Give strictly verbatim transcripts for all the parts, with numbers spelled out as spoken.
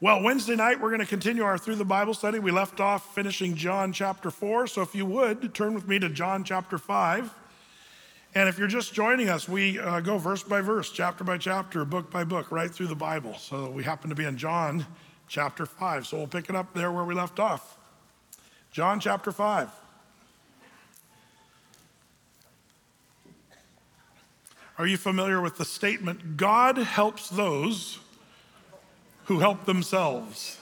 Well, Wednesday night, we're going to continue our Through the Bible study. We left off finishing John chapter four. So if you would, turn with me to John chapter five. And if you're just joining us, we uh, go verse by verse, chapter by chapter, book by book, right through the Bible. So we happen to be in John chapter five. So we'll pick it up there where we left off. John chapter five. Are you familiar with the statement, God helps those who help themselves?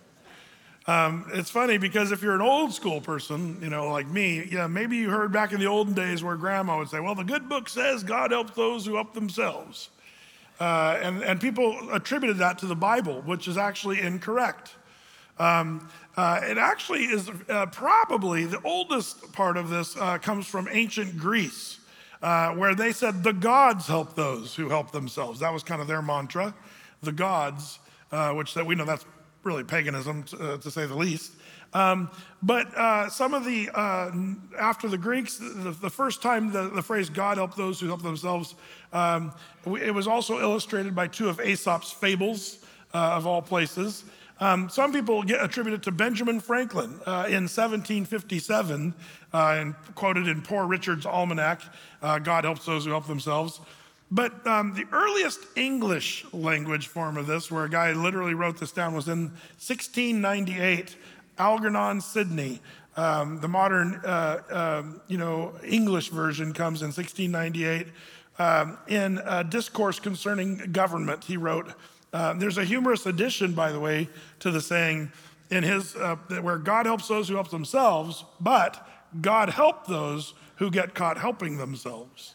Um, it's funny because if you're an old school person, you know, like me, yeah, maybe you heard back in the olden days where grandma would say, well, the good book says God helps those who help themselves. Uh, and, and people attributed that to the Bible, which is actually incorrect. Um, uh, it actually is uh, probably the oldest part of this uh, comes from ancient Greece, uh, where they said the gods help those who help themselves. That was kind of their mantra, the gods. Uh, which that we know that's really paganism, to, uh, to say the least. Um, but uh, some of the, uh, after the Greeks, the, the first time the, the phrase God help those who help themselves, um, it was also illustrated by two of Aesop's fables, uh, of all places. Um, some people get attributed to Benjamin Franklin uh, in seventeen fifty-seven, uh, and quoted in Poor Richard's Almanac, uh, God helps those who help themselves. But um, the earliest English language form of this, where a guy literally wrote this down, was in sixteen ninety-eight, Algernon Sidney. Um, the modern, uh, um, you know, English version comes in sixteen ninety-eight. Um, in a discourse concerning government, he wrote, uh, there's a humorous addition, by the way, to the saying in his, uh, where God helps those who help themselves, but God help those who get caught helping themselves.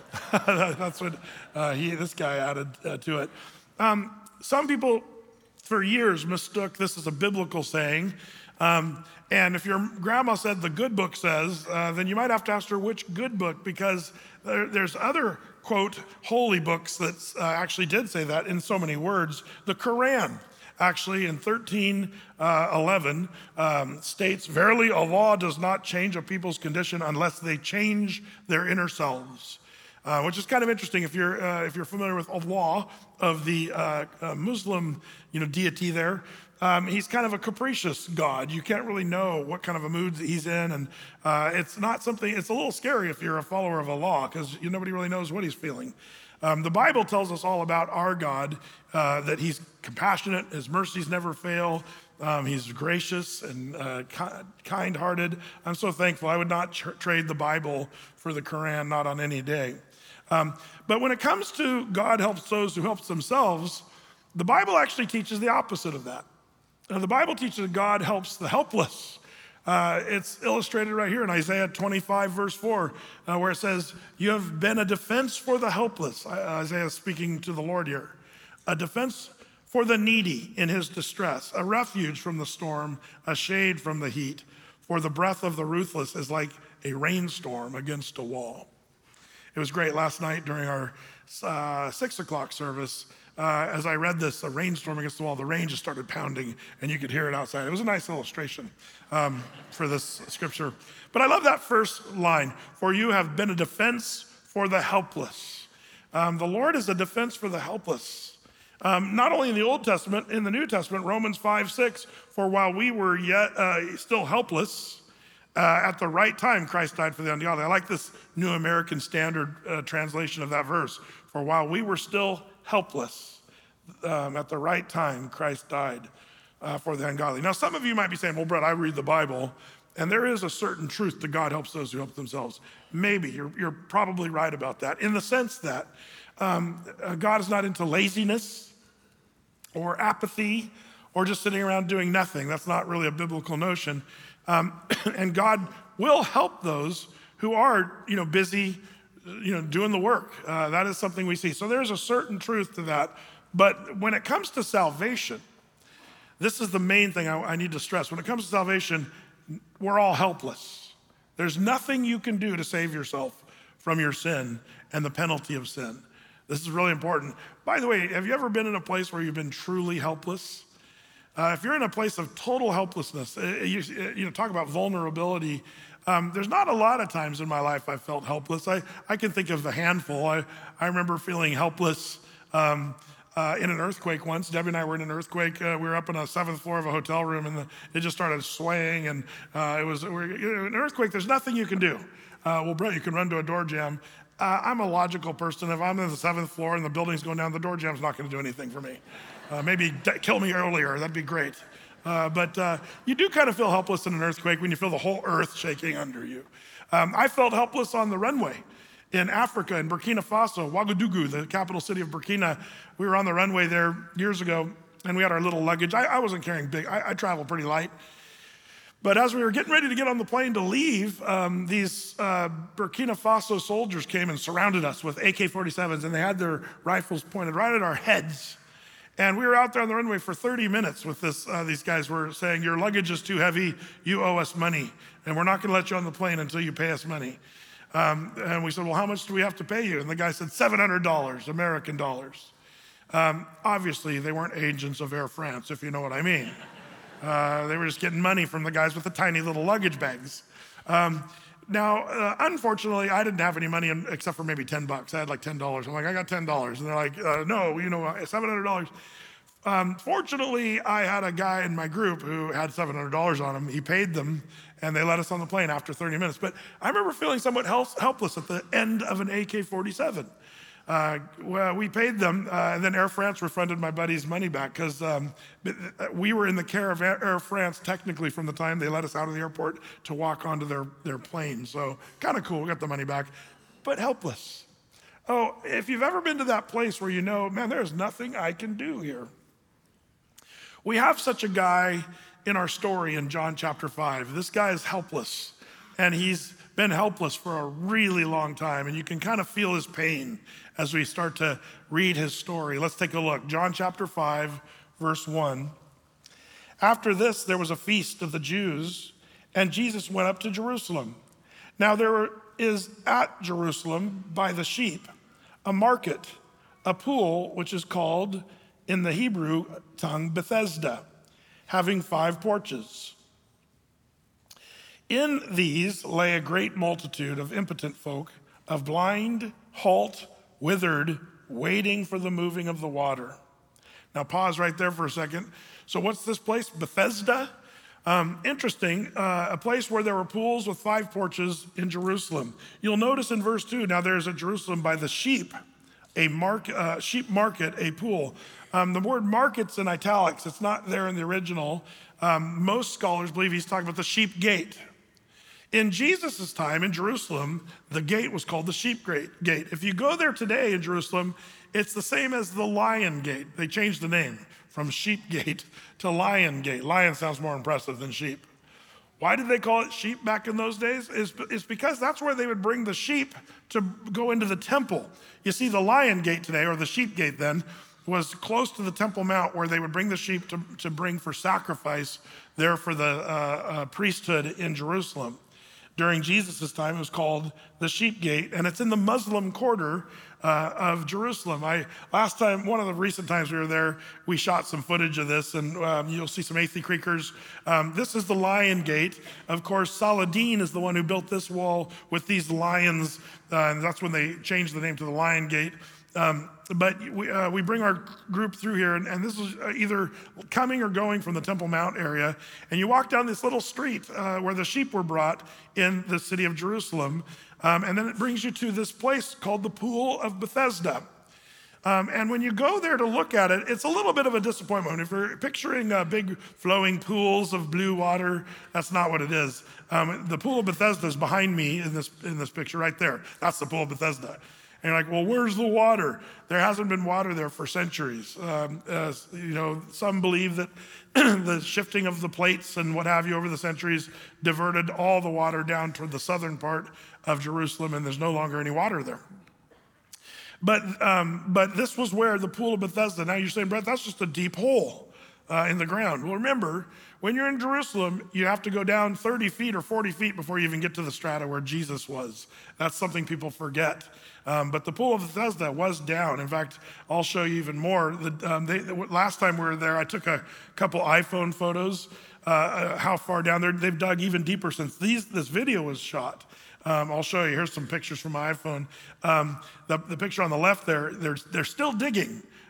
That's what uh, he, this guy added uh, to it. Um, some people for years mistook this as a biblical saying. Um, and if your grandma said the good book says, uh, then you might have to ask her which good book, because there, there's other, quote, holy books that uh, actually did say that in so many words. The Quran, actually in thirteen eleven, um, states, verily a law does not change a people's condition unless they change their inner selves. Uh, which is kind of interesting if you're uh, if you're familiar with Allah, of the uh, uh, Muslim, you know, deity there. Um, he's kind of a capricious God. You can't really know what kind of a mood he's in, and uh, it's not something. It's a little scary if you're a follower of Allah, because nobody really knows what he's feeling. Um, the Bible tells us all about our God, uh, that he's compassionate, his mercies never fail. Um, he's gracious and uh, ki- kind-hearted. I'm so thankful. I would not tr- trade the Bible for the Quran, not on any day. Um, but when it comes to God helps those who help themselves, the Bible actually teaches the opposite of that. Now, the Bible teaches that God helps the helpless. Uh, it's illustrated right here in Isaiah twenty-five, verse four, uh, where it says, you have been a defense for the helpless. Isaiah is speaking to the Lord here. A defense for the needy in his distress, a refuge from the storm, a shade from the heat. For the breath of the ruthless is like a rainstorm against a wall. It was great last night during our uh, six o'clock service. Uh, as I read this, a rainstorm against the wall, the rain just started pounding and you could hear it outside. It was a nice illustration um, for this scripture. But I love that first line, for you have been a defense for the helpless. Um, the Lord is a defense for the helpless. Um, not only in the Old Testament, in the New Testament, Romans five, six, for while we were yet uh, still helpless, Uh, at the right time, Christ died for the ungodly. I like this New American Standard uh, translation of that verse. For while we were still helpless, um, at the right time, Christ died uh, for the ungodly. Now, some of you might be saying, well, Brett, I read the Bible, and there is a certain truth that God helps those who help themselves. Maybe, you're, you're probably right about that, in the sense that um, God is not into laziness or apathy or just sitting around doing nothing. That's not really a biblical notion. Um, and God will help those who are, you know, busy, you know, doing the work. Uh, that is something we see. So there's a certain truth to that. But when it comes to salvation, this is the main thing I, I need to stress. When it comes to salvation, we're all helpless. There's nothing you can do to save yourself from your sin and the penalty of sin. This is really important. By the way, have you ever been in a place where you've been truly helpless? Uh, if you're in a place of total helplessness, uh, you, you know, talk about vulnerability. Um, there's not a lot of times in my life I felt helpless. I, I can think of a handful. I, I remember feeling helpless um, uh, in an earthquake once. Debbie and I were in an earthquake. Uh, we were up on a seventh floor of a hotel room, and the, it just started swaying. And uh, it was we're, you know, an earthquake. There's nothing you can do. Uh, well, Brett, you can run to a door jamb. Uh, I'm a logical person. If I'm on the seventh floor and the building's going down, the door jam's not going to do anything for me. Uh, maybe d- kill me earlier. That'd be great. Uh, but uh, you do kind of feel helpless in an earthquake when you feel the whole earth shaking under you. Um, I felt helpless on the runway in Africa, in Burkina Faso, Ouagadougou, the capital city of Burkina. We were on the runway there years ago, and we had our little luggage. I, I wasn't carrying big. I, I travel pretty light. But as we were getting ready to get on the plane to leave, um, these uh, Burkina Faso soldiers came and surrounded us with A K forty-sevens, and they had their rifles pointed right at our heads. And we were out there on the runway for thirty minutes with this. Uh, these guys were saying, your luggage is too heavy, you owe us money, and we're not gonna let you on the plane until you pay us money. Um, and we said, well, how much do we have to pay you? And the guy said, seven hundred dollars, American dollars. Um, obviously, they weren't agents of Air France, if you know what I mean. Uh, they were just getting money from the guys with the tiny little luggage bags. Um, now, uh, unfortunately, I didn't have any money in, except for maybe ten bucks. I had like ten dollars. I'm like, I got ten dollars. And they're like, uh, no, you know, seven hundred dollars. Um, fortunately, I had a guy in my group who had seven hundred dollars on him. He paid them, and they let us on the plane after thirty minutes. But I remember feeling somewhat help- helpless at the end of an A K forty-seven. Uh, well, we paid them, uh, and then Air France refunded my buddy's money back because um, we were in the care of Air France technically from the time they let us out of the airport to walk onto their, their plane. So kind of cool, we got the money back, but helpless. Oh, if you've ever been to that place where you know, man, there's nothing I can do here. We have such a guy in our story in John chapter five. This guy is helpless, and he's been helpless for a really long time, and you can kind of feel his pain as we start to read his story. Let's take a look. John chapter five, verse one. After this, there was a feast of the Jews, and Jesus went up to Jerusalem. Now there is at Jerusalem by the sheep a market, a pool, which is called in the Hebrew tongue Bethesda, having five porches. In these lay a great multitude of impotent folk, of blind, halt, withered, waiting for the moving of the water. Now pause right there for a second. So what's this place? Bethesda? Um, interesting, uh, a place where there were pools with five porches in Jerusalem. You'll notice in verse two, now there's at Jerusalem by the sheep, a mark, uh, sheep market, a pool. Um, the word market's in italics. It's not there in the original. Um, most scholars believe he's talking about the sheep gate. In Jesus' time in Jerusalem, the gate was called the sheep gate. If you go there today in Jerusalem, it's the same as the lion gate. They changed the name from sheep gate to lion gate. Lion sounds more impressive than sheep. Why did they call it sheep back in those days? It's, it's because that's where they would bring the sheep to go into the temple. You see, the lion gate today, or the sheep gate then, was close to the Temple Mount where they would bring the sheep to, to bring for sacrifice there for the uh, uh, priesthood in Jerusalem. During Jesus' time, it was called the Sheep Gate, and it's in the Muslim quarter uh, of Jerusalem. I last time, one of the recent times we were there, we shot some footage of this, and um, you'll see some Athey Creekers. Um, this is the Lion Gate. Of course, Saladin is the one who built this wall with these lions, uh, and that's when they changed the name to the Lion Gate. Um, but we, uh, we bring our group through here, and, and this is either coming or going from the Temple Mount area. And you walk down this little street uh, where the sheep were brought in the city of Jerusalem. Um, and then it brings you to this place called the Pool of Bethesda. Um, and when you go there to look at it, it's a little bit of a disappointment. If you're picturing uh, big flowing pools of blue water, that's not what it is. Um, the Pool of Bethesda is behind me in this, in this picture right there. That's the Pool of Bethesda. And you're like, well, where's the water? There hasn't been water there for centuries. Um, uh, you know, some believe that the shifting of the plates and what have you over the centuries diverted all the water down toward the southern part of Jerusalem, and there's no longer any water there. But um, but this was where the Pool of Bethesda. Now you're saying, Brett, that's just a deep hole uh, in the ground. Well, remember, when you're in Jerusalem, you have to go down thirty feet or forty feet before you even get to the strata where Jesus was. That's something people forget. Um, but the Pool of Bethesda was down. In fact, I'll show you even more. The, um, they, last time we were there, I took a couple iPhone photos, uh, uh, how far down there. They've dug even deeper since these, this video was shot. Um, I'll show you. Here's some pictures from my iPhone. Um, the, the picture on the left there, they're, they're still digging.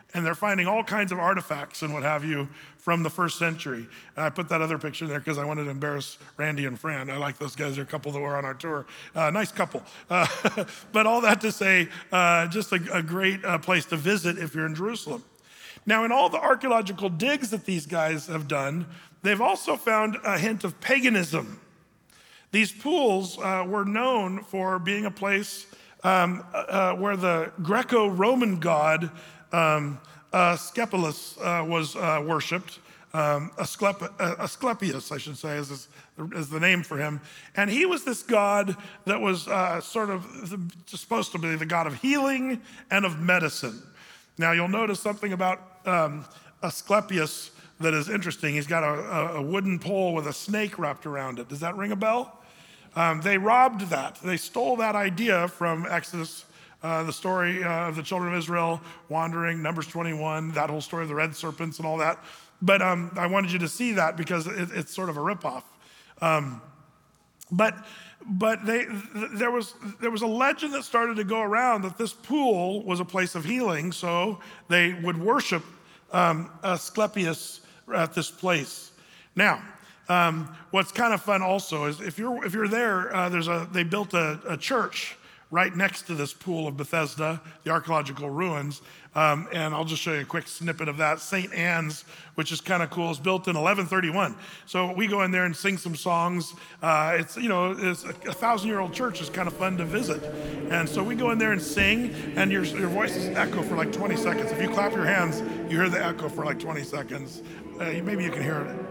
And they're finding all kinds of artifacts and what have you from the first century. And I put that other picture there because I wanted to embarrass Randy and Fran. I like those guys. They're a couple that were on our tour. Uh, nice couple. Uh, but all that to say, uh, just a, a great uh, place to visit if you're in Jerusalem. Now, in all the archaeological digs that these guys have done, they've also found a hint of paganism. These pools uh, were known for being a place um, uh, where the Greco-Roman god Um, uh, Asclepius uh, was uh, worshipped. Um, Asclep- uh, Asclepius, I should say, is, is, is the name for him. And he was this god that was uh, sort of the, supposed to be the god of healing and of medicine. Now, you'll notice something about um, Asclepius that is interesting. He's got a, a wooden pole with a snake wrapped around it. Does that ring a bell? Um, they robbed that. They stole that idea from Exodus. Uh, the story uh, of the children of Israel wandering, Numbers twenty-one, that whole story of the red serpents and all that. But um, I wanted you to see that because it, it's sort of a ripoff. Um, but but they, th- there was there was a legend that started to go around that this pool was a place of healing, so they would worship um, Asclepius at this place. Now, um, what's kind of fun also is if you're if you're there, uh, there's a they built a, a church right next to this pool of Bethesda, the archaeological ruins. Um, and I'll just show you a quick snippet of that. Saint Anne's, which is kind of cool, is built in eleven thirty-one. So we go in there and sing some songs. Uh, it's, you know, it's a, a thousand-year-old church is kind of fun to visit. And so we go in there and sing, and your, your voices echo for like twenty seconds. If you clap your hands, you hear the echo for like twenty seconds. Uh, maybe you can hear it.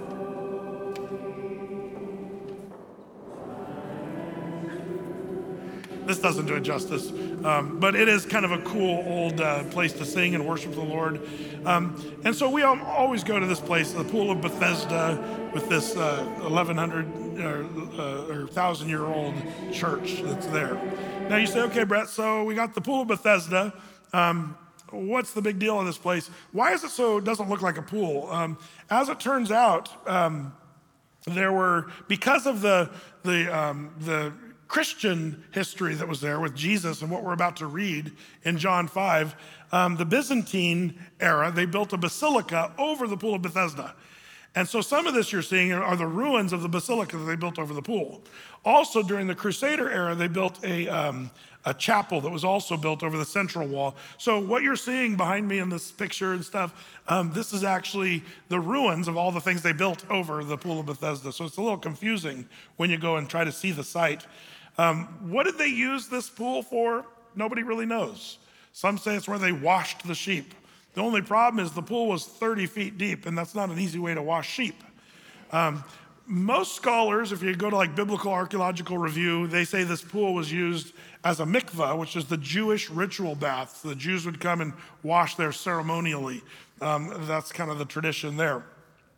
This doesn't do it justice, um, but it is kind of a cool old uh, place to sing and worship the Lord. Um, and so we always go to this place, the Pool of Bethesda, with this uh, eleven hundred uh, uh, or one thousand year old church that's there. Now you say, okay, Brett, so we got the Pool of Bethesda. Um, what's the big deal in this place? Why is it so, it doesn't look like a pool? Um, as it turns out, um, there were, because of the, the, um, the, Christian history that was there with Jesus and what we're about to read in John five, um, the Byzantine era, they built a basilica over the Pool of Bethesda. And so some of this you're seeing are the ruins of the basilica that they built over the pool. Also, during the Crusader era, they built a, um, a chapel that was also built over the central wall. So what you're seeing behind me in this picture and stuff, um, this is actually the ruins of all the things they built over the Pool of Bethesda. So it's a little confusing when you go and try to see the site. Um, what did they use this pool for? Nobody really knows. Some say it's where they washed the sheep. The only problem is the pool was thirty feet deep, and that's not an easy way to wash sheep. Um, most scholars, if you go to like Biblical Archaeological Review, they say this pool was used as a mikvah, which is the Jewish ritual bath. The Jews would come and wash there ceremonially. Um, that's kind of the tradition there.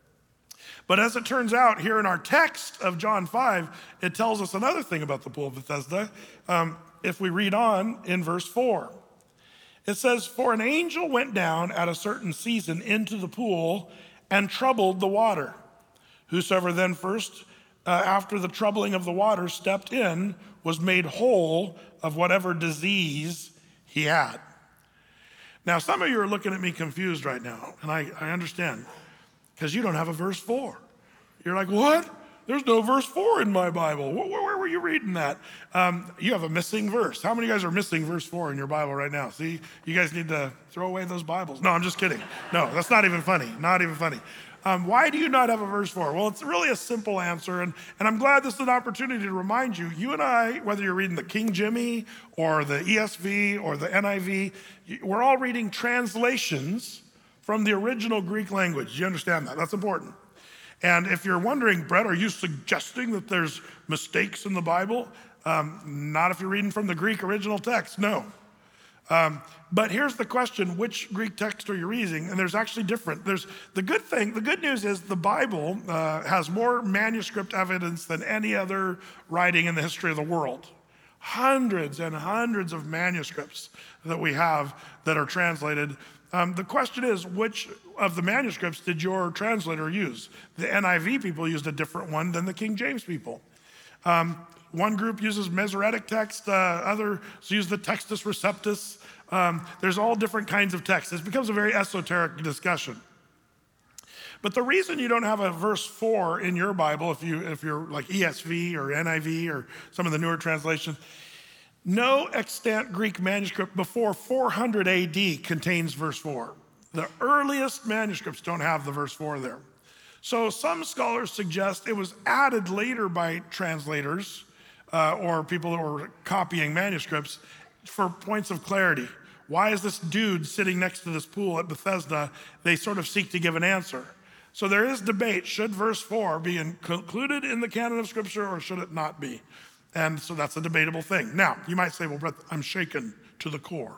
But as it turns out, here in our text of John five, it tells us another thing about the Pool of Bethesda. Um, if we read on in verse four, it says, "For an angel went down at a certain season into the pool and troubled the water. Whosoever then first, uh, after the troubling of the water, stepped in, was made whole of whatever disease he had." Now, some of you are looking at me confused right now, and I, I understand. Because you don't have a verse four. You're like, what? There's no verse four in my Bible. Where, where were you reading that? Um, you have a missing verse. How many of you guys are missing verse four in your Bible right now? See, you guys need to throw away those Bibles. No, I'm just kidding. No, that's not even funny. Not even funny. Um, why do you not have a verse four? Well, it's really a simple answer, and, and I'm glad this is an opportunity to remind you, you and I, whether you're reading the King Jimmy or the E S V or the N I V, we're all reading translations from the original Greek language. You understand that? That's important. And if you're wondering, Brett, are you suggesting that there's mistakes in the Bible? Um, not if you're reading from the Greek original text, no. Um, but here's the question, which Greek text are you reading? And there's actually different. There's the good thing, the good news is the Bible uh, has more manuscript evidence than any other writing in the history of the world. Hundreds and hundreds of manuscripts that we have that are translated. Um, the question is, which of the manuscripts did your translator use? The N I V people used a different one than the King James people. Um, one group uses Masoretic text, uh, others use the Textus Receptus. Um, there's all different kinds of texts. It becomes a very esoteric discussion. But the reason you don't have a verse four in your Bible, if, you, if you're like E S V or N I V or some of the newer translations, no extant Greek manuscript before four hundred A D contains verse four. The earliest manuscripts don't have the verse four there. So some scholars suggest it was added later by translators uh, or people that were copying manuscripts for points of clarity. Why is this dude sitting next to this pool at Bethesda? They sort of seek to give an answer. So there is debate. Should verse four be included in the canon of Scripture or should it not be? And so that's a debatable thing. Now, you might say, well, Brett, I'm shaken to the core.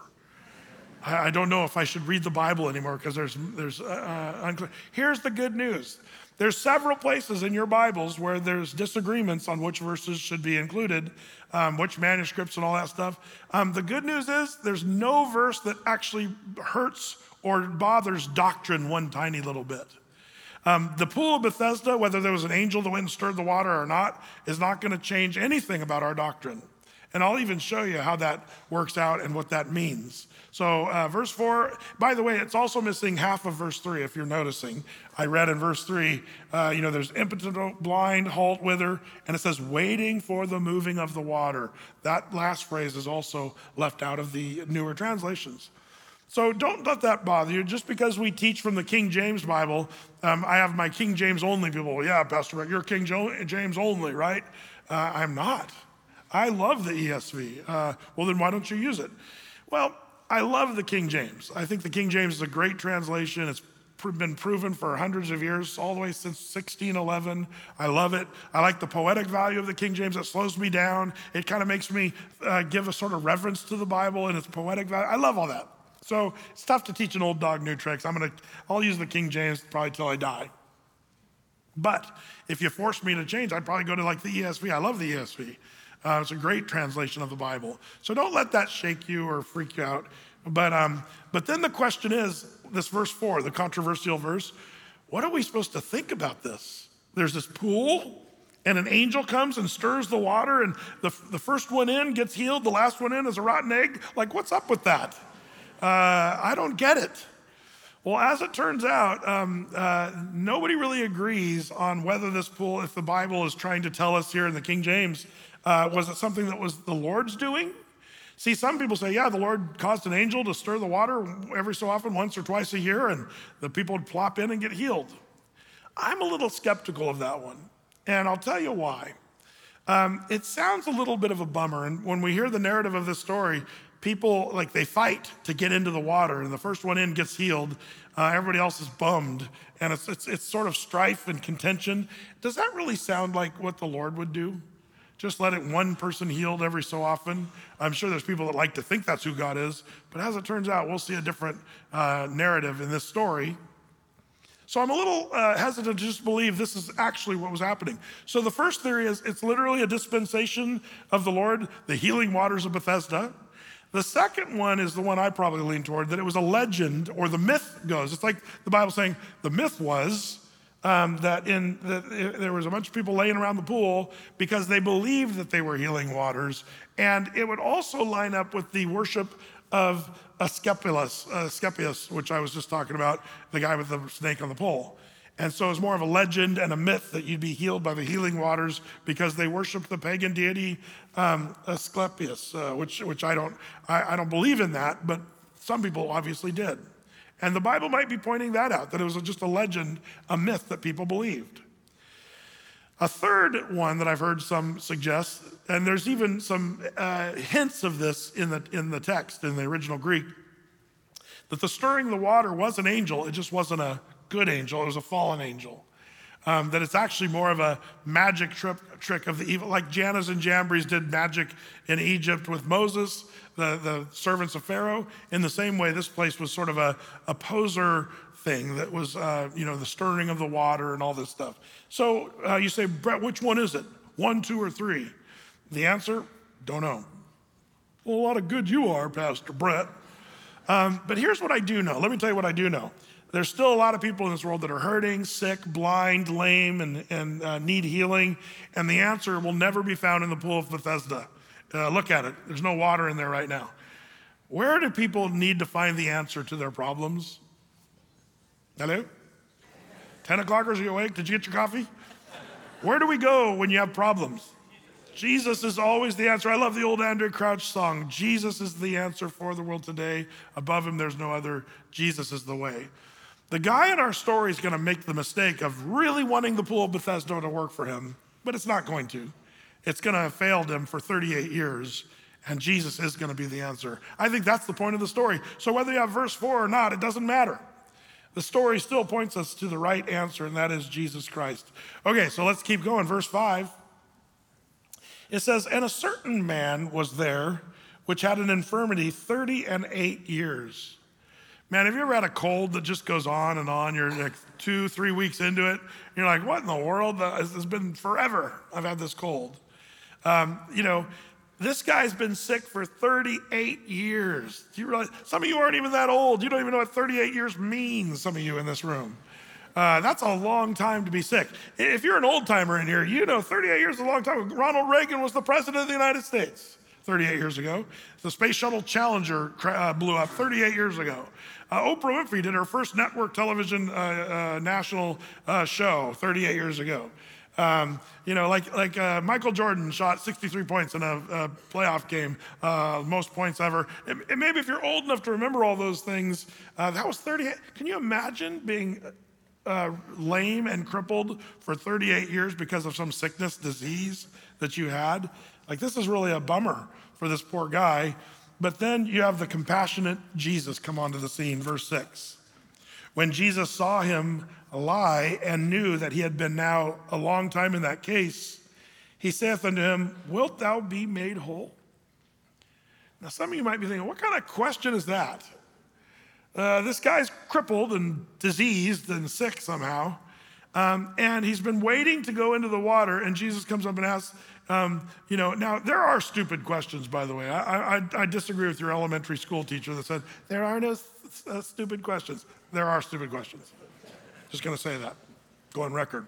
I, I don't know if I should read the Bible anymore because there's, there's uh, unclear. Here's the good news. There's several places in your Bibles where there's disagreements on which verses should be included, um, which manuscripts and all that stuff. Um, the good news is there's no verse that actually hurts or bothers doctrine one tiny little bit. Um, the pool of Bethesda, whether there was an angel that went and stirred the water or not, is not going to change anything about our doctrine. And I'll even show you how that works out and what that means. So uh, verse four, by the way, it's also missing half of verse three, if you're noticing. I read in verse three, uh, you know, there's impotent, blind, halt, wither, and it says waiting for the moving of the water. That last phrase is also left out of the newer translations. So don't let that bother you. Just because we teach from the King James Bible, um, I have my King James only people. Well, yeah, Pastor Rick, you're King James only, right? Uh, I'm not. I love the E S V. Uh, well, then why don't you use it? Well, I love the King James. I think the King James is a great translation. It's pr- been proven for hundreds of years, all the way since sixteen eleven. I love it. I like the poetic value of the King James. It slows me down. It kind of makes me uh, give a sort of reverence to the Bible and its poetic value. I love all that. So it's tough to teach an old dog new tricks. I'm gonna, I'll use the King James probably till I die. But if you forced me to change, I'd probably go to like the E S V. I love the E S V. Uh, it's a great translation of the Bible. So don't let that shake you or freak you out. But, um, but then the question is, this verse four, the controversial verse, what are we supposed to think about this? There's this pool, and an angel comes and stirs the water, and the, the first one in gets healed, the last one in is a rotten egg. Like, what's up with that? Uh, I don't get it. Well, as it turns out, um, uh, nobody really agrees on whether this pool, if the Bible is trying to tell us here in the King James, uh, was it something that was the Lord's doing? See, some people say, yeah, the Lord caused an angel to stir the water every so often, once or twice a year, and the people would plop in and get healed. I'm a little skeptical of that one, and I'll tell you why. Um, it sounds a little bit of a bummer, and when we hear the narrative of this story, people, like, they fight to get into the water, and the first one in gets healed. Uh, everybody else is bummed, and it's, it's, it's sort of strife and contention. Does that really sound like what the Lord would do? Just let it one person healed every so often? I'm sure there's people that like to think that's who God is, but as it turns out, we'll see a different uh, narrative in this story. So I'm a little uh, hesitant to just believe this is actually what was happening. So the first theory is it's literally a dispensation of the Lord, the healing waters of Bethesda. The second one is the one I probably lean toward, that it was a legend, or the myth goes. It's like the Bible saying the myth was um, that in that there was a bunch of people laying around the pool because they believed that they were healing waters. And it would also line up with the worship of Asclepius, Asclepius, which I was just talking about, the guy with the snake on the pole. And so it's more of a legend and a myth that you'd be healed by the healing waters because they worshiped the pagan deity um, Asclepius, uh, which which I don't I, I don't believe in that, but some people obviously did. And the Bible might be pointing that out, that it was just a legend, a myth that people believed. A third one that I've heard some suggest, and there's even some uh, hints of this in the in the text, in the original Greek, that the stirring the water was an angel, it just wasn't a good angel, it was a fallen angel. Um, that it's actually more of a magic trip, trick of the evil, like Jannes and Jambres did magic in Egypt with Moses, the, the servants of Pharaoh. In the same way, this place was sort of a, a poser thing that was, uh, you know, the stirring of the water and all this stuff. So uh, you say, Brett, which one is it? One, two, or three? The answer, don't know. Well, a lot of good you are, Pastor Brett. Um, but here's what I do know. Let me tell you what I do know. There's still a lot of people in this world that are hurting, sick, blind, lame, and, and uh, need healing. And the answer will never be found in the pool of Bethesda. Uh, look at it. There's no water in there right now. Where do people need to find the answer to their problems? Hello? ten o'clockers, are you awake? Did you get your coffee? Where do we go when you have problems? Jesus is always the answer. I love the old Andrew Crouch song. Jesus is the answer for the world today. Above him, there's no other. Jesus is the way. The guy in our story is going to make the mistake of really wanting the pool of Bethesda to work for him, but it's not going to. It's going to have failed him for thirty-eight years, and Jesus is going to be the answer. I think that's the point of the story. So whether you have verse four or not, it doesn't matter. The story still points us to the right answer, and that is Jesus Christ. Okay, so let's keep going. Verse five. It says, and a certain man was there which had an infirmity thirty and eight years. Man, have you ever had a cold that just goes on and on? You're like two, three weeks into it. And you're like, what in the world? It's been forever I've had this cold. Um, you know, this guy's been sick for thirty-eight years. Do you realize? Some of you aren't even that old. You don't even know what thirty-eight years means, some of you in this room. Uh, that's a long time to be sick. If you're an old timer in here, you know thirty-eight years is a long time. Ronald Reagan was the president of the United States thirty-eight years ago. The Space Shuttle Challenger uh, blew up thirty-eight years ago. Uh, Oprah Winfrey did her first network television uh, uh, national uh, show thirty-eight years ago. Um, you know, like like uh, Michael Jordan shot sixty-three points in a, a playoff game, uh, most points ever. And, and maybe if you're old enough to remember all those things, uh, that was thirty-eight. Can you imagine being uh, lame and crippled for thirty-eight years because of some sickness, disease that you had? Like, this is really a bummer for this poor guy. But then you have the compassionate Jesus come onto the scene, verse six. When Jesus saw him lie and knew that he had been now a long time in that case, he saith unto him, wilt thou be made whole? Now some of you might be thinking, what kind of question is that? Uh, this guy's crippled and diseased and sick somehow, um, and he's been waiting to go into the water, and Jesus comes up and asks, um, you know, now there are stupid questions, by the way. I, I, I disagree with your elementary school teacher that said, there are no uh, stupid questions. There are stupid questions. Just gonna say that, go on record.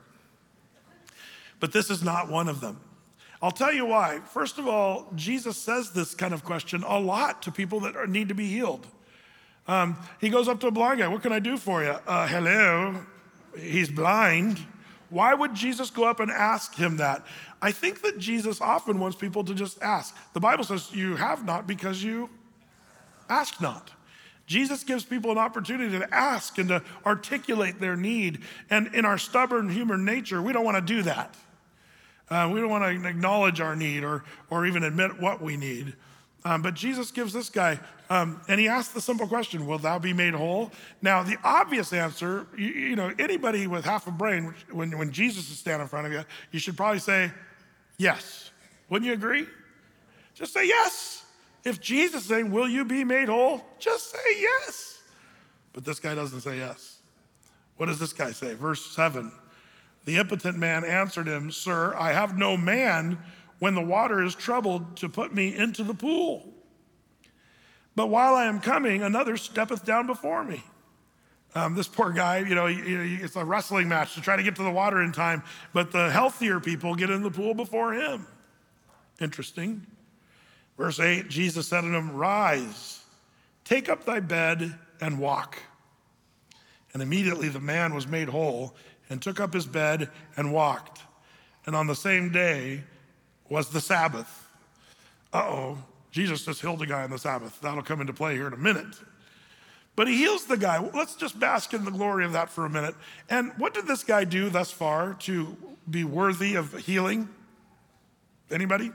But this is not one of them. I'll tell you why. First of all, Jesus says this kind of question a lot to people that are, need to be healed. Um, he goes up to a blind guy, what can I do for you? Uh, hello, he's blind. Why would Jesus go up and ask him that? I think that Jesus often wants people to just ask. The Bible says you have not because you ask not. Jesus gives people an opportunity to ask and to articulate their need. And in our stubborn human nature, we don't want to do that. Uh, we don't want to acknowledge our need or, or even admit what we need. Um, but Jesus gives this guy, um, and he asks the simple question, will thou be made whole? Now, the obvious answer, you, you know, anybody with half a brain, when, when Jesus is standing in front of you, you should probably say, yes. Wouldn't you agree? Just say yes. If Jesus is saying, will you be made whole? Just say yes. But this guy doesn't say yes. What does this guy say? Verse seven, the impotent man answered him, sir, I have no man when the water is troubled to put me into the pool. But while I am coming, another steppeth down before me. Um, this poor guy, you know, he, he, it's a wrestling match to try to get to the water in time, but the healthier people get in the pool before him. Interesting. Verse eight, Jesus said unto him, rise, take up thy bed and walk. And immediately the man was made whole and took up his bed and walked. And on the same day was the Sabbath. Uh-oh, Jesus just healed a guy on the Sabbath. That'll come into play here in a minute. But he heals the guy. Let's just bask in the glory of that for a minute. And what did this guy do thus far to be worthy of healing? Anybody?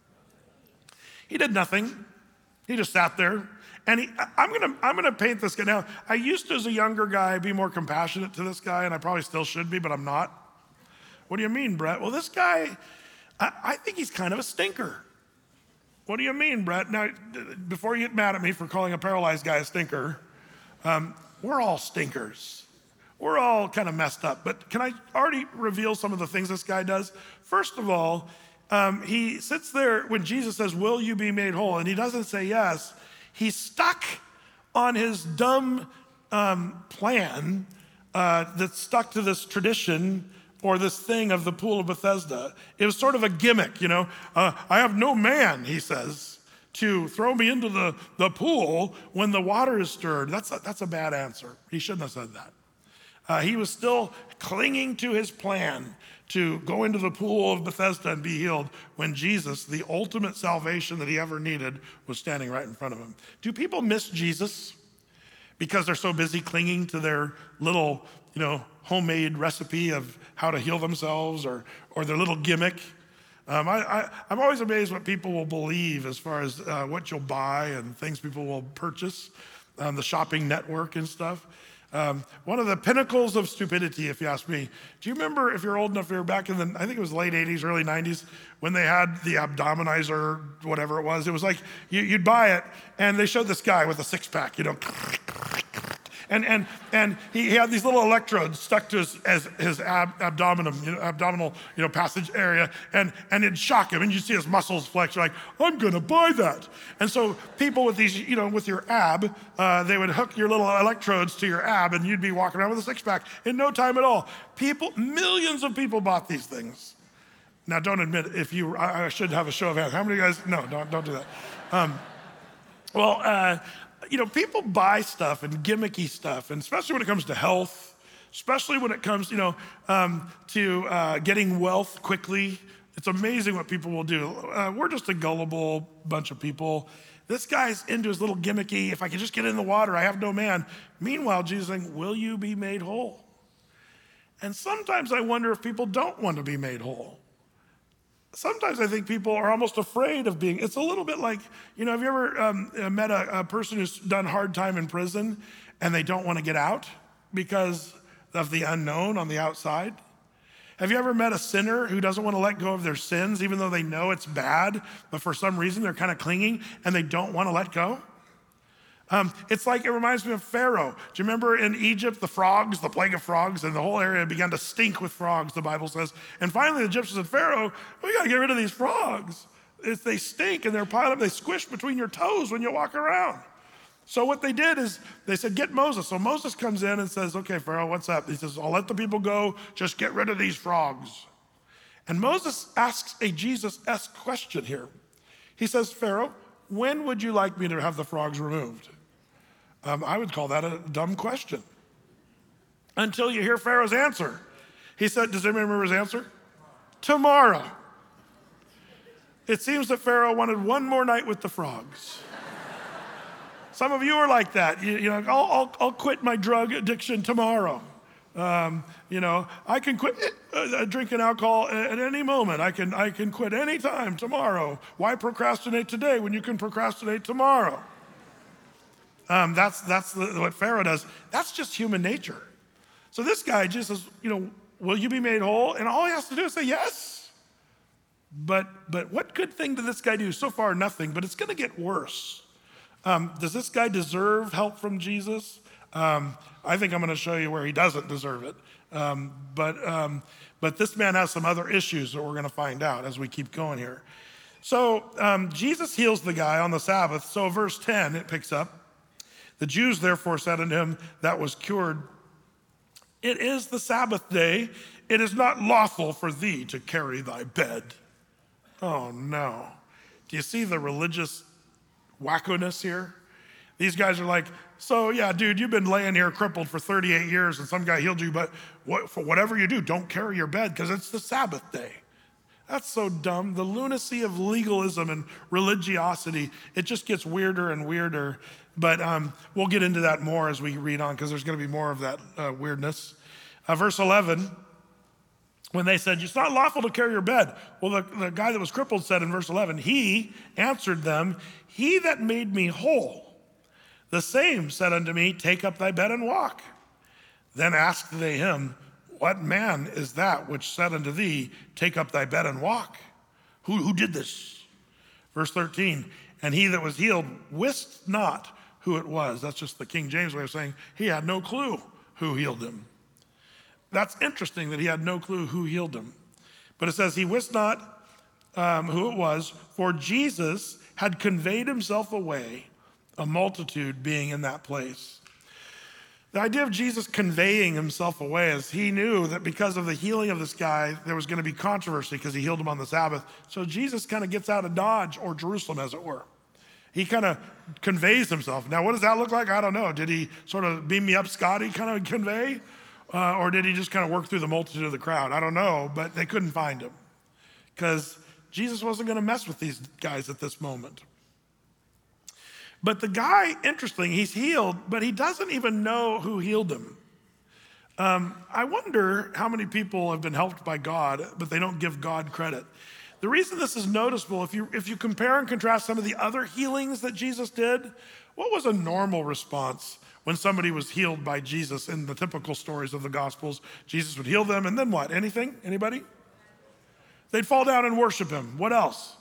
He did nothing. He just sat there. And he, I'm gonna, I'm gonna paint this guy. Now, I used to, as a younger guy, be more compassionate to this guy, and I probably still should be, but I'm not. What do you mean, Brett? Well, this guy, I, I think he's kind of a stinker. What do you mean, Brett? Now, before you get mad at me for calling a paralyzed guy a stinker, um, we're all stinkers. We're all kind of messed up. But can I already reveal some of the things this guy does? First of all, um, he sits there when Jesus says, will you be made whole? And he doesn't say yes. He's stuck on his dumb um, plan uh, that's stuck to this tradition or this thing of the pool of Bethesda. It was sort of a gimmick, you know. Uh, I have no man, he says, to throw me into the, the pool when the water is stirred. That's a, that's a bad answer. He shouldn't have said that. Uh, he was still clinging to his plan to go into the pool of Bethesda and be healed when Jesus, the ultimate salvation that he ever needed, was standing right in front of him. Do people miss Jesus because they're so busy clinging to their little, you know, homemade recipe of how to heal themselves, or, or their little gimmick? Um, I, I, I'm always amazed what people will believe as far as uh, what you'll buy and things people will purchase on the shopping network and stuff. Um, one of the pinnacles of stupidity, if you ask me. Do you remember, if you're old enough, you were back in the, I think it was late eighties, early nineties, when they had the Abdominizer, whatever it was. It was like, you, you'd buy it, and they showed this guy with a six pack, you know, And and and he, he had these little electrodes stuck to his as, his ab, abdominum, you know, abdominal, you know, passage area, and and it'd shock him, and you see his muscles flex. You're like, I'm gonna buy that. And so people with these, you know, with your ab, uh, they would hook your little electrodes to your ab, and you'd be walking around with a six pack in no time at all. People, millions of people bought these things. Now, don't admit if you. I, I should have a show of hands. How many of you guys? No, don't don't do that. Um, well. Uh, You know, people buy stuff and gimmicky stuff, and especially when it comes to health, especially when it comes, you know, um, to uh, getting wealth quickly. It's amazing what people will do. Uh, we're just a gullible bunch of people. This guy's into his little gimmicky, if I can just get in the water, I have no man. Meanwhile, Jesus is saying, will you be made whole? And sometimes I wonder if people don't want to be made whole. Sometimes I think people are almost afraid of being, it's a little bit like, you know, have you ever um, met a, a person who's done hard time in prison and they don't want to get out because of the unknown on the outside? Have you ever met a sinner who doesn't want to let go of their sins even though they know it's bad, but for some reason they're kind of clinging and they don't want to let go? Um, it's like, it reminds me of Pharaoh. Do you remember in Egypt, the frogs, the plague of frogs, and the whole area began to stink with frogs, the Bible says. And finally the Egyptians said, Pharaoh, we got to get rid of these frogs. It's, they stink and they're piled up, they squish between your toes when you walk around. So what they did is they said, get Moses. So Moses comes in and says, okay, Pharaoh, what's up? He says, I'll let the people go, just get rid of these frogs. And Moses asks a Jesus-esque question here. He says, Pharaoh, when would you like me to have the frogs removed? Um, I would call that a dumb question. Until you hear Pharaoh's answer. He said, does anybody remember his answer? Tomorrow. It seems that Pharaoh wanted one more night with the frogs. Some of you are like that. You, you know, I'll, I'll, I'll quit my drug addiction tomorrow. Um, you know, I can quit uh, drinking alcohol at, at any moment. I can, I can quit anytime tomorrow. Why procrastinate today when you can procrastinate tomorrow? Um, that's that's the, what Pharaoh does. That's just human nature. So this guy just says, you know, will you be made whole? And all he has to do is say yes. But but what good thing did this guy do? So far, nothing, but it's going to get worse. Um, does this guy deserve help from Jesus? Um, I think I'm going to show you where he doesn't deserve it. Um, but um, but this man has some other issues that we're going to find out as we keep going here. So um, Jesus heals the guy on the Sabbath. So verse ten, it picks up. The Jews therefore said unto him that was cured, it is the Sabbath day. It is not lawful for thee to carry thy bed. Oh no. Do you see the religious wackoness here? These guys are like, so yeah, dude, you've been laying here crippled for thirty-eight years and some guy healed you, but what, for whatever you do, don't carry your bed because it's the Sabbath day. That's so dumb. The lunacy of legalism and religiosity, it just gets weirder and weirder. But um, we'll get into that more as we read on because there's going to be more of that uh, weirdness. Uh, verse eleven, when they said, it's not lawful to carry your bed. Well, the, the guy that was crippled said in verse eleven, he answered them, he that made me whole, the same said unto me, take up thy bed and walk. Then asked they him, what man is that which said unto thee, take up thy bed and walk? Who, who did this? Verse thirteen, and he that was healed wist not who it was. That's just the King James way of saying he had no clue who healed him. That's interesting that he had no clue who healed him. But it says he wist not um, who it was, for Jesus had conveyed himself away, a multitude being in that place. The idea of Jesus conveying himself away is he knew that because of the healing of this guy, there was going to be controversy because he healed him on the Sabbath. So Jesus kind of gets out of Dodge, or Jerusalem as it were. He kind of conveys himself. Now, what does that look like? I don't know. Did he sort of beam me up, Scotty, kind of convey? Uh, or did he just kind of work through the multitude of the crowd? I don't know, but they couldn't find him because Jesus wasn't going to mess with these guys at this moment. But the guy, interesting, he's healed, but he doesn't even know who healed him. Um, I wonder how many people have been helped by God, but they don't give God credit. The reason this is noticeable, if you if you compare and contrast some of the other healings that Jesus did, what was a normal response when somebody was healed by Jesus in the typical stories of the Gospels? Jesus would heal them, and then what? Anything? Anybody? They'd fall down and worship him. What else?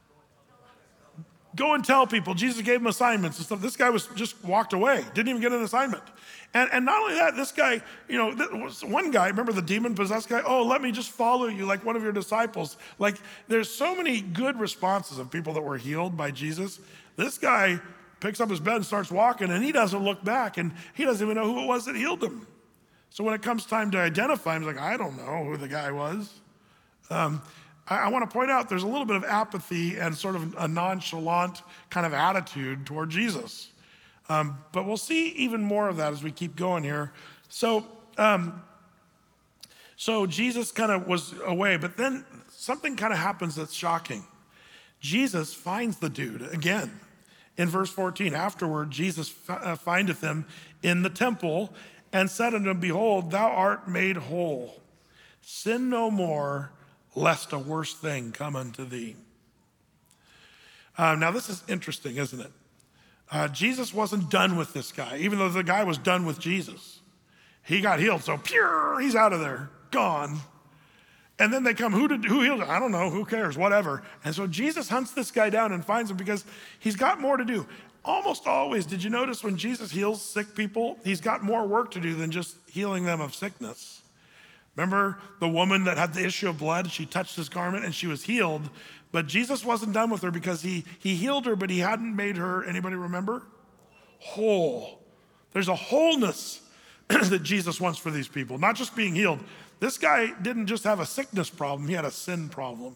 Go and tell people. Jesus gave him assignments and stuff. This guy was just walked away, didn't even get an assignment. And, and not only that, this guy, you know, one guy, remember the demon-possessed guy? Oh, let me just follow you like one of your disciples. Like, there's so many good responses of people that were healed by Jesus. This guy picks up his bed and starts walking, and he doesn't look back, and he doesn't even know who it was that healed him. So when it comes time to identify him, he's like, I don't know who the guy was. Um, I, I want to point out there's a little bit of apathy and sort of a nonchalant kind of attitude toward Jesus. Um, but we'll see even more of that as we keep going here. So, um, so Jesus kind of was away, but then something kind of happens that's shocking. Jesus finds the dude again. In verse fourteen, afterward, Jesus f- findeth him in the temple and said unto him, Behold, thou art made whole. Sin no more, lest a worse thing come unto thee. Uh, now, this is interesting, isn't it? Uh, Jesus wasn't done with this guy, even though the guy was done with Jesus. He got healed, so pure, he's out of there, gone. And then they come, who did who healed him? I don't know, who cares, whatever. And so Jesus hunts this guy down and finds him because he's got more to do. Almost always, did you notice when Jesus heals sick people, he's got more work to do than just healing them of sickness. Remember the woman that had the issue of blood? She touched his garment and she was healed. But Jesus wasn't done with her because he, he healed her, but he hadn't made her, anybody remember? Whole. There's a wholeness that Jesus wants for these people, not just being healed. This guy didn't just have a sickness problem, he had a sin problem.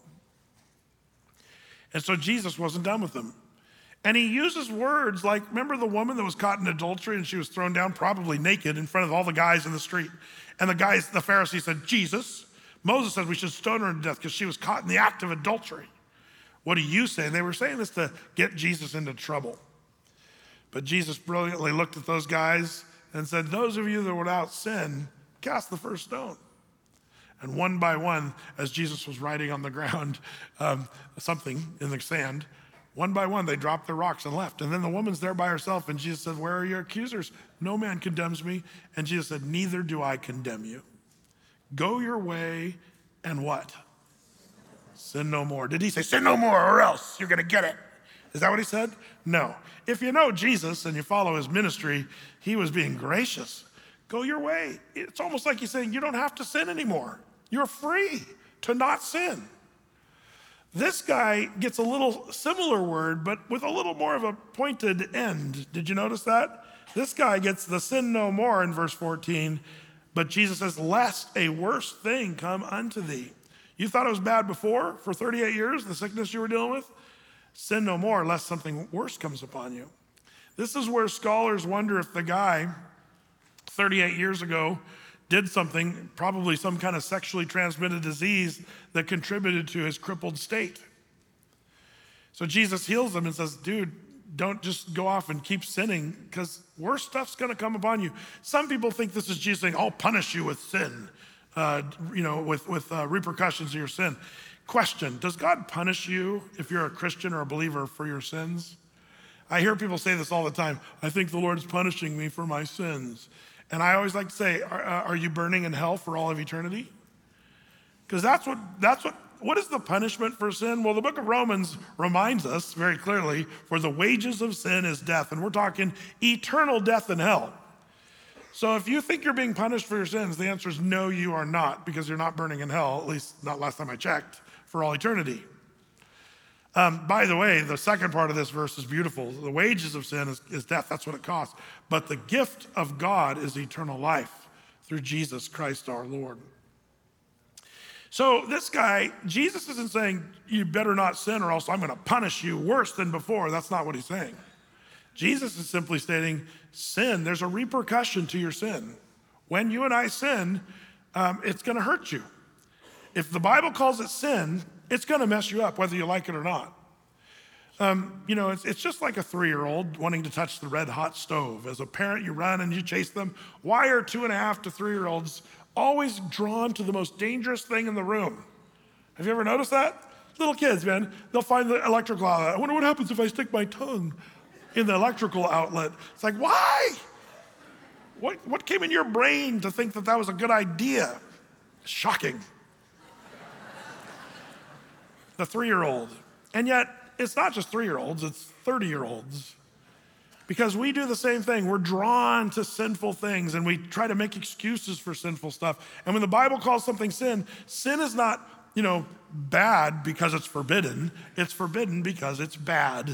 And so Jesus wasn't done with him. And he uses words like, remember the woman that was caught in adultery and she was thrown down, probably naked, in front of all the guys in the street. And the guys, the Pharisees said, Jesus. Moses said we should stone her to death because she was caught in the act of adultery. What do you say? And they were saying this to get Jesus into trouble. But Jesus brilliantly looked at those guys and said, those of you that are without sin, cast the first stone. And one by one, as Jesus was writing on the ground, um, something in the sand, one by one, they dropped their rocks and left. And then the woman's there by herself, and Jesus said, where are your accusers? No man condemns me. And Jesus said, neither do I condemn you. Go your way and what? Sin no more. Did he say, sin no more or else you're going to get it? Is that what he said? No. If you know Jesus and you follow his ministry, he was being gracious. Go your way. It's almost like he's saying, you don't have to sin anymore. You're free to not sin. This guy gets a little similar word, but with a little more of a pointed end. Did you notice that? This guy gets the sin no more in verse fourteen, but Jesus says, lest a worse thing come unto thee. You thought it was bad before for thirty-eight years, the sickness you were dealing with? Sin no more, lest something worse comes upon you. This is where scholars wonder if the guy thirty-eight years ago did something, probably some kind of sexually transmitted disease that contributed to his crippled state. So Jesus heals him and says, dude, don't just go off and keep sinning because worse stuff's going to come upon you. Some people think this is Jesus saying, I'll punish you with sin, uh, you know, with, with uh, repercussions of your sin. Question, does God punish you if you're a Christian or a believer for your sins? I hear people say this all the time. I think the Lord's punishing me for my sins. And I always like to say, are, are you burning in hell for all of eternity? Because that's what, that's what, what is the punishment for sin? Well, the book of Romans reminds us very clearly, for the wages of sin is death. And we're talking eternal death in hell. So if you think you're being punished for your sins, the answer is no, you are not, because you're not burning in hell, at least not last time I checked, for all eternity. Um, by the way, the second part of this verse is beautiful. The wages of sin is, is death. That's what it costs. But the gift of God is eternal life through Jesus Christ our Lord. So this guy, Jesus isn't saying you better not sin or else I'm gonna punish you worse than before. That's not what he's saying. Jesus is simply stating sin, there's a repercussion to your sin. When you and I sin, um, it's gonna hurt you. If the Bible calls it sin, it's gonna mess you up whether you like it or not. Um, you know, it's, it's just like a three-year-old wanting to touch the red hot stove. As a parent, you run and you chase them. Why are two and a half to three-year-olds always drawn to the most dangerous thing in the room? Have you ever noticed that? Little kids, man, they'll find the electrical outlet. I wonder what happens if I stick my tongue in the electrical outlet. It's like, why? What, what came in your brain to think that that was a good idea? Shocking. The three-year-old. And yet, it's not just three-year-olds, it's thirty-year-olds. Because we do the same thing. We're drawn to sinful things and we try to make excuses for sinful stuff. And when the Bible calls something sin, sin is not, you know, bad because it's forbidden. It's forbidden because it's bad.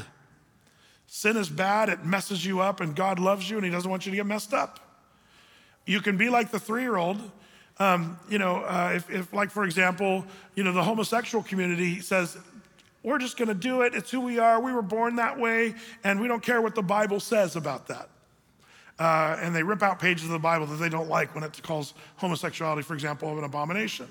Sin is bad, it messes you up, and God loves you and he doesn't want you to get messed up. You can be like the three-year-old. Um, you know, uh, if, if like, for example, you know, the homosexual community says, we're just gonna do it, it's who we are, we were born that way, and we don't care what the Bible says about that. Uh, and they rip out pages of the Bible that they don't like when it calls homosexuality, for example, an abomination.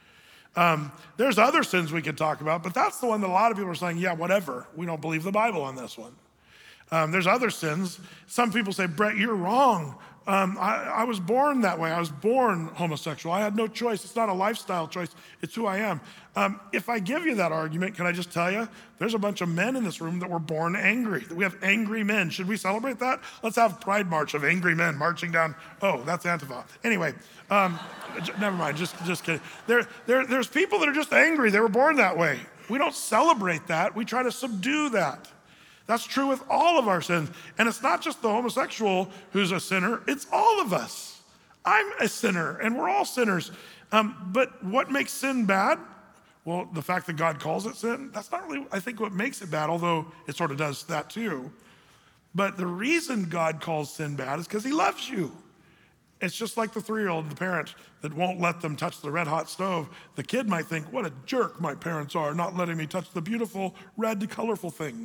Um, there's other sins we could talk about, but that's the one that a lot of people are saying, yeah, whatever, we don't believe the Bible on this one. Um, there's other sins. Some people say, Brett, you're wrong. Um, I, I was born that way. I was born homosexual. I had no choice. It's not a lifestyle choice. It's who I am. Um, if I give you that argument, can I just tell you, there's a bunch of men in this room that were born angry. We have angry men. Should we celebrate that? Let's have Pride March of angry men marching down. Oh, that's Antifa. Anyway, um, never mind. Just, just kidding. There, there, there's people that are just angry. They were born that way. We don't celebrate that. We try to subdue that. That's true with all of our sins. And it's not just the homosexual who's a sinner, it's all of us. I'm a sinner, and we're all sinners. Um, but what makes sin bad? Well, the fact that God calls it sin, that's not really, I think, what makes it bad, although it sort of does that too. But the reason God calls sin bad is because he loves you. It's just like the three-year-old, the parent that won't let them touch the red hot stove. The kid might think, what a jerk my parents are, not letting me touch the beautiful red colorful thing.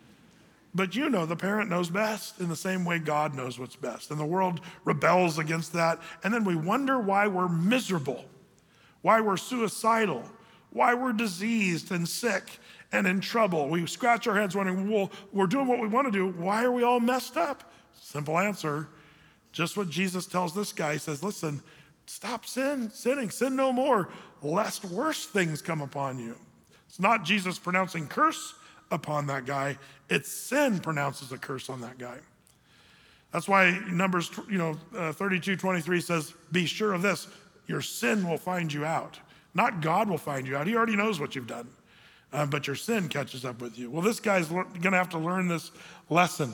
But you know, the parent knows best in the same way God knows what's best. And the world rebels against that. And then we wonder why we're miserable, why we're suicidal, why we're diseased and sick and in trouble. We scratch our heads wondering, well, we're doing what we want to do. Why are we all messed up? Simple answer, just what Jesus tells this guy. He says, listen, stop sin, sinning, sin no more, lest worse things come upon you. It's not Jesus pronouncing curse upon that guy. It's sin pronounces a curse on that guy. That's why Numbers, you know, uh, thirty-two twenty-three says, be sure of this, your sin will find you out. Not God will find you out. He already knows what you've done. Uh, but your sin catches up with you. Well, this guy's le- gonna have to learn this lesson,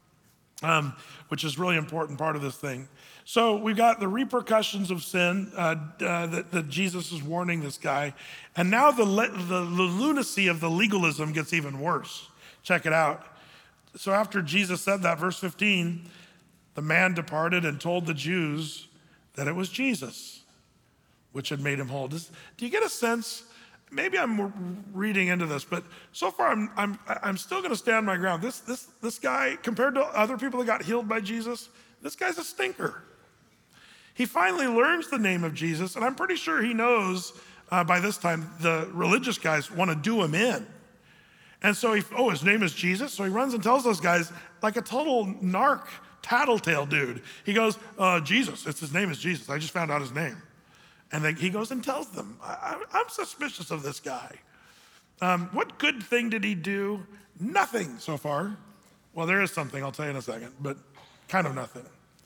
um, which is really important part of this thing. So we've got the repercussions of sin uh, uh, that, that Jesus is warning this guy. And now the, le- the, the lunacy of the legalism gets even worse. Check it out. So after Jesus said that, verse fifteen, the man departed and told the Jews that it was Jesus, which had made him whole. Does, do you get a sense? Maybe I'm reading into this, but so far I'm, I'm, I'm still gonna stand my ground. This, this, this guy, compared to other people that got healed by Jesus, this guy's a stinker. He finally learns the name of Jesus, and I'm pretty sure he knows uh, by this time the religious guys wanna do him in. And so he, oh, his name is Jesus? So he runs and tells those guys, like a total narc, tattletale dude. He goes, uh, Jesus, it's his name is Jesus. I just found out his name. And then he goes and tells them, I, I'm suspicious of this guy. Um, what good thing did he do? Nothing so far. Well, there is something, I'll tell you in a second, but kind of nothing.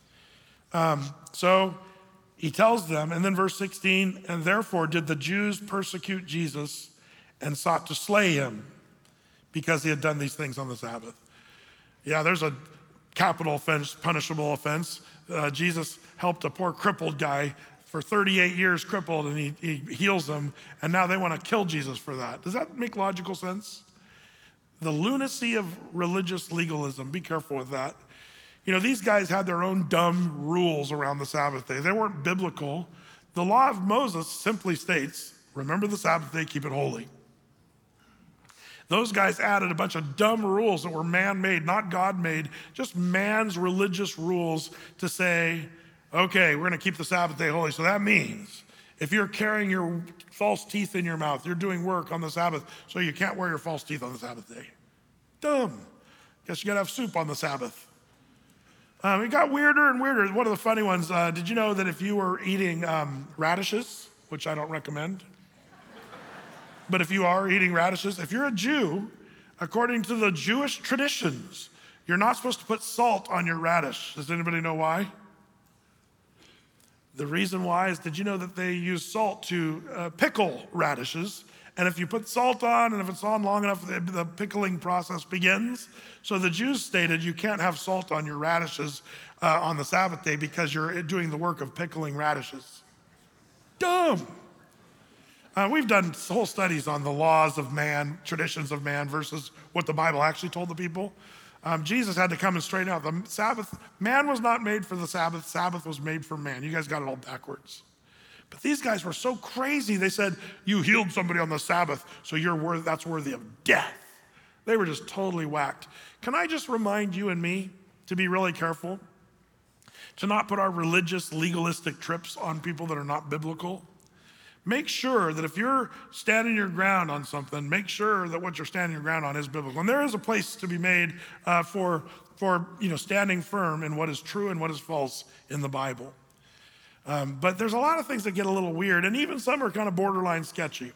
Um, so he tells them, and then verse sixteen, and therefore did the Jews persecute Jesus and sought to slay him because he had done these things on the Sabbath. Yeah, there's a capital offense, punishable offense. Uh, Jesus helped a poor crippled guy for thirty-eight years crippled, and he, he heals him, and now they want to kill Jesus for that. Does that make logical sense? The lunacy of religious legalism, be careful with that. You know, these guys had their own dumb rules around the Sabbath day. They weren't biblical. The law of Moses simply states, Remember the Sabbath day, keep it holy. Those guys added a bunch of dumb rules that were man-made, not God-made, just man's religious rules to say, okay, we're gonna keep the Sabbath day holy. So that means if you're carrying your false teeth in your mouth, you're doing work on the Sabbath, so you can't wear your false teeth on the Sabbath day. Dumb. Guess you gotta have soup on the Sabbath. Um, it got weirder and weirder. One of the funny ones, uh, did you know that if you were eating um, radishes, which I don't recommend, but if you are eating radishes, if you're a Jew, according to the Jewish traditions, you're not supposed to put salt on your radish. Does anybody know why? The reason why is, did you know that they use salt to uh, pickle radishes? And if you put salt on, and if it's on long enough, the, the pickling process begins. So the Jews stated you can't have salt on your radishes uh, on the Sabbath day because you're doing the work of pickling radishes. Dumb. Uh, we've done whole studies on the laws of man, traditions of man versus what the Bible actually told the people. Um, Jesus had to come and straighten out the Sabbath. Man was not made for the Sabbath. Sabbath was made for man. You guys got it all backwards. But these guys were so crazy. They said, you healed somebody on the Sabbath, so you're worth, that's worthy of death. They were just totally whacked. Can I just remind you and me to be really careful, to not put our religious, legalistic trips on people that are not biblical? Make sure that if you're standing your ground on something, make sure that what you're standing your ground on is biblical. And there is a place to be made uh, for, for you know, standing firm in what is true and what is false in the Bible. Um, but there's a lot of things that get a little weird, and even some are kind of borderline sketchy.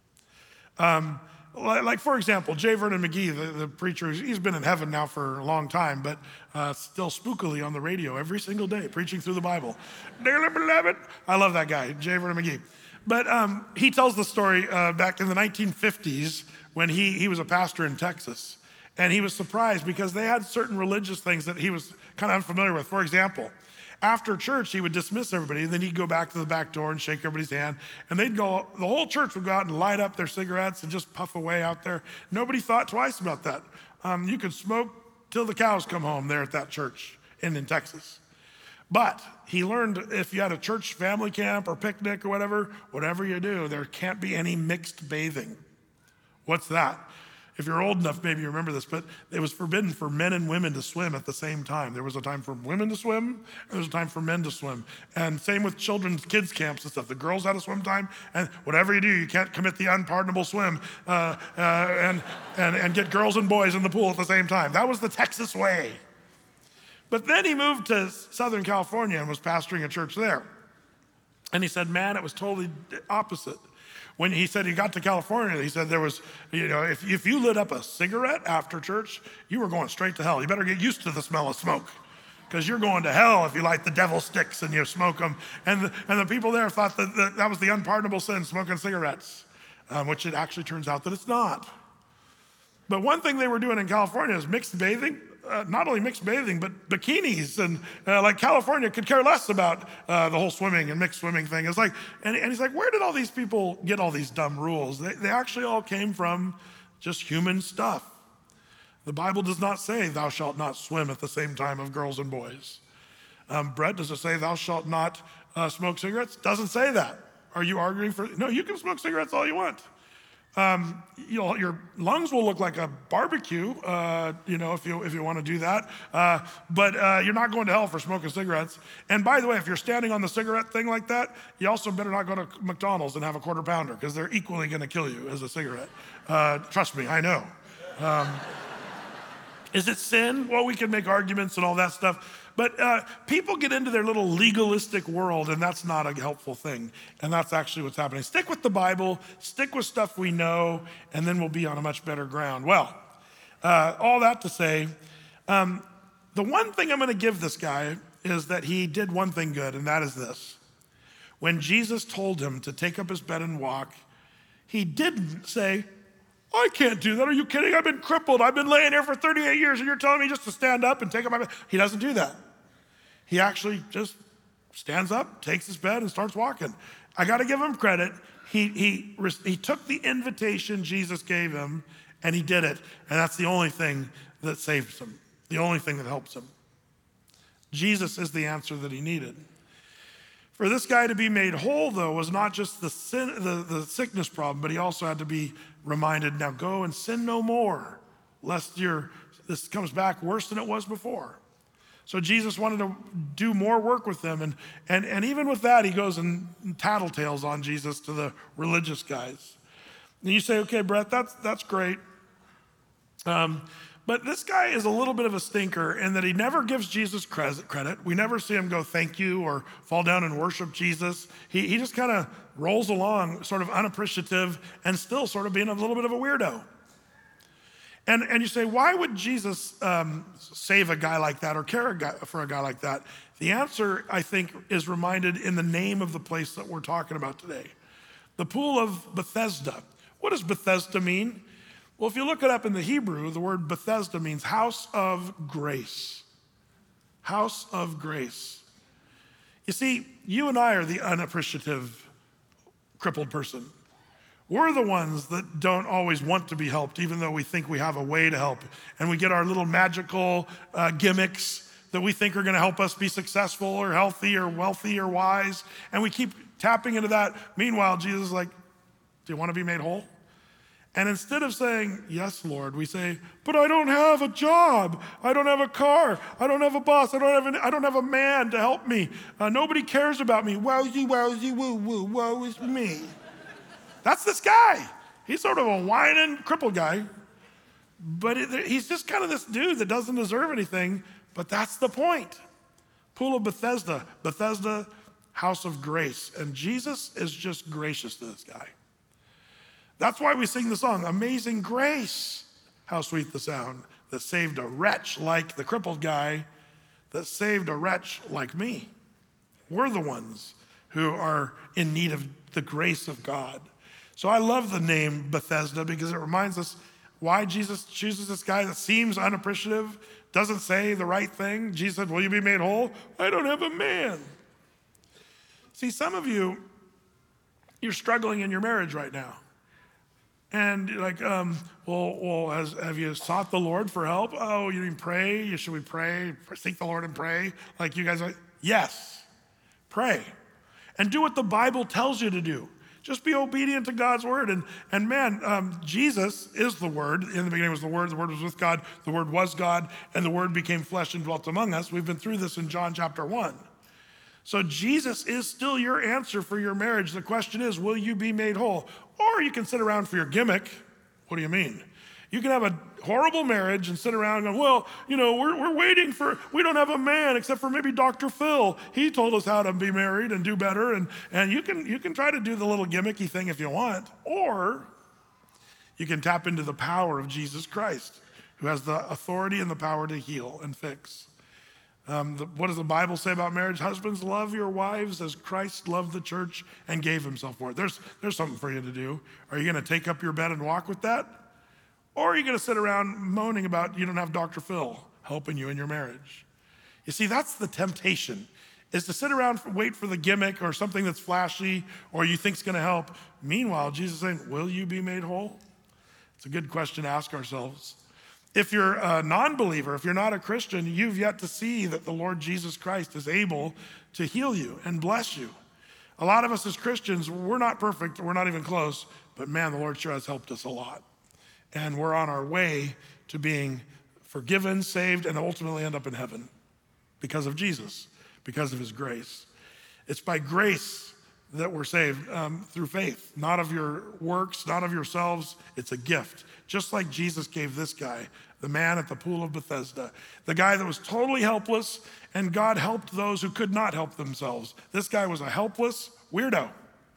Um, like, for example, J. Vernon McGee, the, the preacher, he's been in heaven now for a long time, but uh, still spookily on the radio every single day, preaching through the Bible. Dearly beloved. I love that guy, J. Vernon McGee. But um, he tells the story uh, back in the nineteen fifties when he, he was a pastor in Texas. And he was surprised because they had certain religious things that he was kind of unfamiliar with. For example, after church, he would dismiss everybody, and then he'd go back to the back door and shake everybody's hand. And they'd go, the whole church would go out and light up their cigarettes and just puff away out there. Nobody thought twice about that. Um, you could smoke till the cows come home there at that church in, in Texas. But he learned if you had a church family camp or picnic or whatever, whatever you do, there can't be any mixed bathing. What's that? If you're old enough, maybe you remember this, but it was forbidden for men and women to swim at the same time. There was a time for women to swim, and there was a time for men to swim. And same with children's kids camps and stuff. The girls had a swim time, and whatever you do, you can't commit the unpardonable swim uh, uh, and, and, and get girls and boys in the pool at the same time. That was the Texas way. But then he moved to Southern California and was pastoring a church there. And he said, man, it was totally opposite. When he said he got to California, he said there was, you know, if, if you lit up a cigarette after church, you were going straight to hell. You better get used to the smell of smoke, because you're going to hell if you light the devil sticks and you smoke them. And the, and the people there thought that, that that was the unpardonable sin, smoking cigarettes, um, which it actually turns out that it's not. But one thing they were doing in California is mixed bathing. Uh, not only mixed bathing, but bikinis. And uh, like California could care less about uh, the whole swimming and mixed swimming thing. It's like, and, and he's like, where did all these people get all these dumb rules? They, they actually all came from just human stuff. The Bible does not say thou shalt not swim at the same time of girls and boys. Um, Brett, does it say thou shalt not uh, smoke cigarettes? Doesn't say that. Are you arguing for, no, you can smoke cigarettes all you want. Um, you know, your lungs will look like a barbecue, uh, you know, if you if you want to do that. Uh, but uh, you're not going to hell for smoking cigarettes. And by the way, if you're standing on the cigarette thing like that, you also better not go to McDonald's and have a quarter pounder, because they're equally going to kill you as a cigarette. Uh, trust me, I know. Um, is it sin? Well, we can make arguments and all that stuff. But uh, people get into their little legalistic world, and that's not a helpful thing. And that's actually what's happening. Stick with the Bible, stick with stuff we know, and then we'll be on a much better ground. Well, uh, all that to say, um, the one thing I'm going to give this guy is that he did one thing good, and that is this. When Jesus told him to take up his bed and walk, he didn't say, I can't do that. Are you kidding? I've been crippled. I've been laying here for thirty-eight years, and you're telling me just to stand up and take up my bed. He doesn't do that. He actually just stands up, takes his bed, and starts walking. I got to give him credit. He, he, he took the invitation Jesus gave him, and he did it. And that's the only thing that saves him, the only thing that helps him. Jesus is the answer that he needed. For this guy to be made whole, though, was not just the, sin, the, the sickness problem, but he also had to be reminded, now go and sin no more, lest your, this comes back worse than it was before. So Jesus wanted to do more work with them. And, and, and even with that, he goes and tattletales on Jesus to the religious guys. And you say, okay, Brett, that's, that's great. Um, but this guy is a little bit of a stinker in that he never gives Jesus credit. We never see him go thank you or fall down and worship Jesus. He, he just kind of rolls along sort of unappreciative and still sort of being a little bit of a weirdo. And, and you say, why would Jesus um, save a guy like that or care a guy, for a guy like that? The answer, I think, is reminded in the name of the place that we're talking about today. The pool of Bethesda. What does Bethesda mean? Well, if you look it up in the Hebrew, the word Bethesda means house of grace. House of grace. You see, you and I are the unappreciative, crippled person. We're the ones that don't always want to be helped, even though we think we have a way to help. And we get our little magical uh, gimmicks that we think are gonna help us be successful or healthy or wealthy or wise. And we keep tapping into that. Meanwhile, Jesus is like, do you wanna be made whole? And instead of saying, yes, Lord, we say, but I don't have a job. I don't have a car. I don't have a boss. I don't have, an, I don't have a man to help me. Uh, nobody cares about me. Wowsy, wowsy, woo, woo, woe is me. That's this guy. He's sort of a whining, crippled guy. But it, he's just kind of this dude that doesn't deserve anything. But that's the point. Pool of Bethesda. Bethesda, house of grace. And Jesus is just gracious to this guy. That's why we sing the song, Amazing Grace. How sweet the sound that saved a wretch like the crippled guy, that saved a wretch like me. We're the ones who are in need of the grace of God. So I love the name Bethesda because it reminds us why Jesus chooses this guy that seems unappreciative, doesn't say the right thing. Jesus said, will you be made whole? I don't have a man. See, some of you, you're struggling in your marriage right now. And you're like, um, well, well has, have you sought the Lord for help? Oh, you mean pray? Should we pray? Seek the Lord and pray? Like you guys are like, yes, pray. And do what the Bible tells you to do. Just be obedient to God's word. And, and man, um, Jesus is the Word. In the beginning was the Word. The Word was with God. The Word was God. And the Word became flesh and dwelt among us. We've been through this in John chapter one. So Jesus is still your answer for your marriage. The question is, will you be made whole? Or you can sit around for your gimmick. What do you mean? You can have a horrible marriage and sit around and go, well, you know, we're, we're waiting for, we don't have a man except for maybe Doctor Phil. He told us how to be married and do better. And, and you can, you can try to do the little gimmicky thing if you want. Or you can tap into the power of Jesus Christ, who has the authority and the power to heal and fix. Um, the, what does the Bible say about marriage? Husbands, love your wives as Christ loved the church and gave himself for it. There's, there's something for you to do. Are you going to take up your bed and walk with that? Or are you going to sit around moaning about you don't have Doctor Phil helping you in your marriage? You see, that's the temptation, is to sit around, and wait for the gimmick or something that's flashy or you think's going to help. Meanwhile, Jesus is saying, will you be made whole? It's a good question to ask ourselves. If you're a non-believer, if you're not a Christian, you've yet to see that the Lord Jesus Christ is able to heal you and bless you. A lot of us as Christians, we're not perfect, we're not even close, but man, the Lord sure has helped us a lot. And we're on our way to being forgiven, saved, and ultimately end up in heaven because of Jesus, because of his grace. It's by grace that we're saved um, through faith, not of your works, not of yourselves. It's a gift. Just like Jesus gave this guy, the man at the pool of Bethesda, the guy that was totally helpless, and God helped those who could not help themselves. This guy was a helpless weirdo.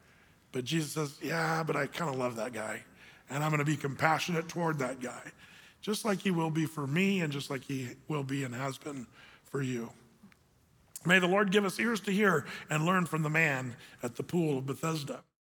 But Jesus says, yeah, but I kind of love that guy, and I'm going to be compassionate toward that guy, just like he will be for me and just like he will be and has been for you. May the Lord give us ears to hear and learn from the man at the pool of Bethesda.